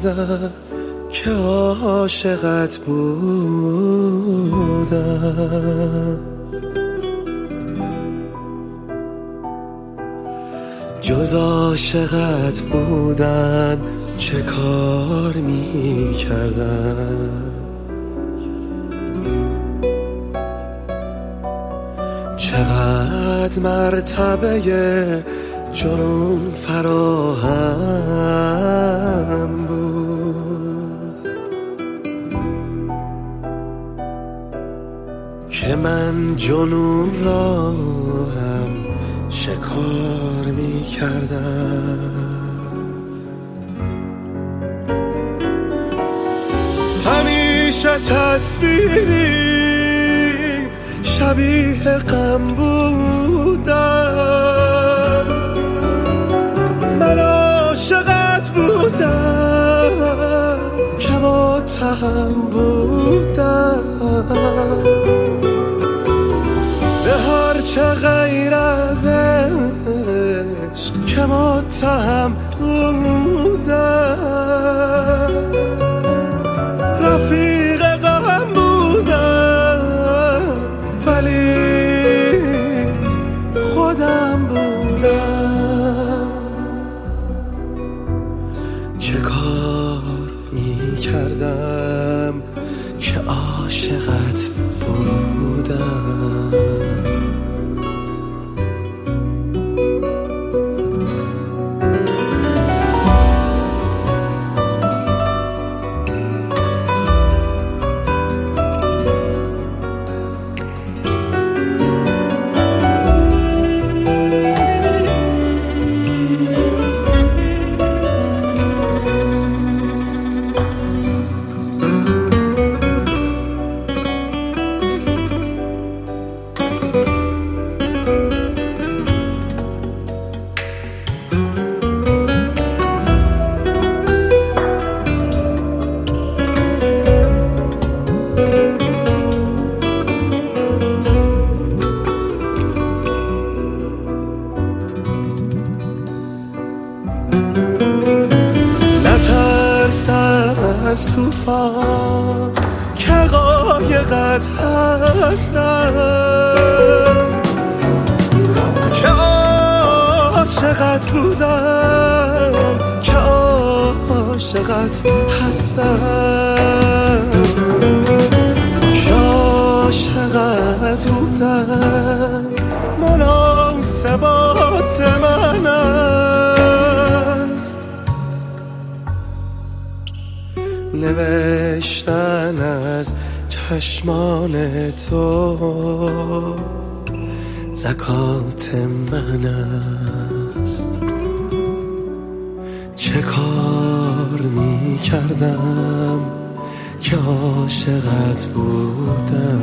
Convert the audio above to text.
کردم که عاشقت بودم. جز عاشقت بودن چه کار می کردم؟ چقدر مرتبه جنون فراهم بود که من جنون را هم شکار می کردم. همیشه تصویری شبیه غم بودم، من عاشقت بودم که متهم بودم به هرچه غیر از عشق که متهم بودم. رفیق غم بودم ولی خودم بودم. چه کار می کردم که عاشقت بودم؟ از طوفان که قایقت هستم، که عاشقت بودم، که عاشقت هستم، که عاشقت بودم. مناسبات من است نوشتن از چشمان تو، زکات من است. چه کار می کردم که عاشقت بودم؟